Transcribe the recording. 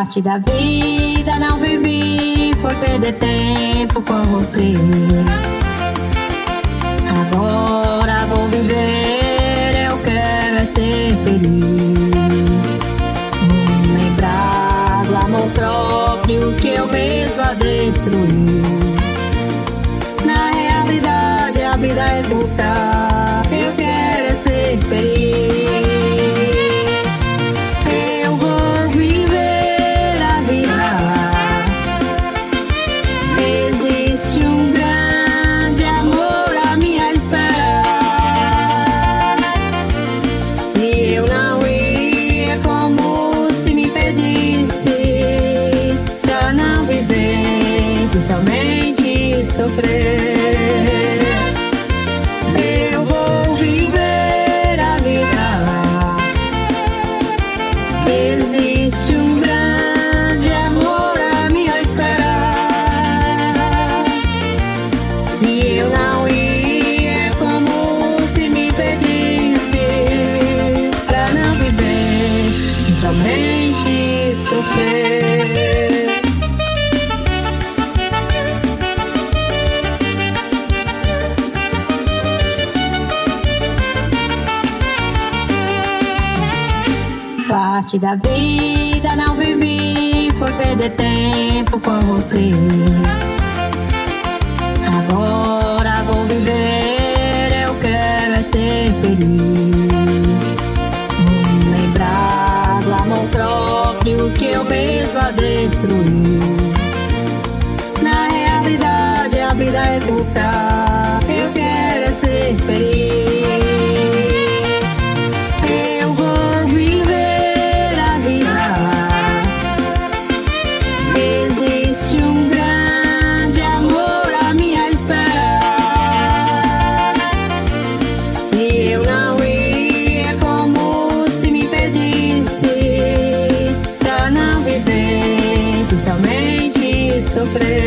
Parte da vida não vivi, foi perder tempo com você. Agora vou viver, eu quero é ser feliz. Vou lembrar do amor próprio que eu mesma destruí. Na realidade a vida é curta, eu quero é ser feliz. Somente sofrer. Eu vou viver a vida. Existe um grande amor a me esperar. Se eu não ir, é como se me pedisse pra não viver, somente sofrer. Parte da vida não vivi, foi perder tempo com você. Agora vou viver, eu quero é ser feliz. Vou lembrar do amor próprio que eu mesma destruí. Na realidade a vida é curta, eu quero é ser feliz. Existe um grande amor a me esperar. Se eu não ir, é como se me pedisse pra não viver, somente sofrer.